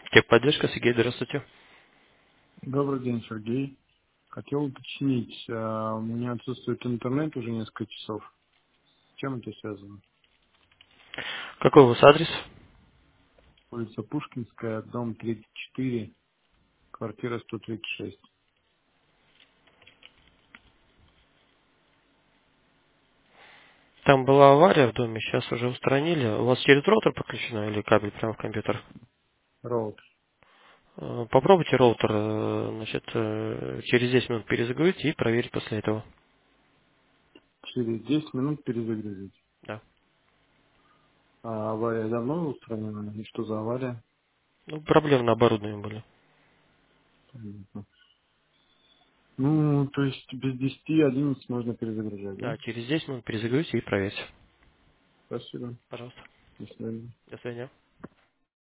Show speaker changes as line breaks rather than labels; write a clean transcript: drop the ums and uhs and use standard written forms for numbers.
Техподдержка, Сергей, здравствуйте.
Добрый день, Сергей. Хотел уточнить, у меня отсутствует интернет уже несколько часов. С чем это связано?
Какой у вас адрес?
Улица Пушкинская, дом 34, квартира 136.
Там была авария в доме, сейчас уже устранили. У вас через роутер подключено или кабель прямо в компьютер?
Роут.
Попробуйте роутер, значит, через 10 минут перезагрузить и проверить после этого.
Через 10 минут перезагрузить.
Да.
А авария давно устранена? И что за авария?
Ну, проблемы на оборудовании были.
Понятно. Ну, то есть без 10-11 можно перезагружать,
Да,
да?
через 10 минут перезагрузите и проверьте.
Спасибо.
Пожалуйста.
До свидания.
До свидания.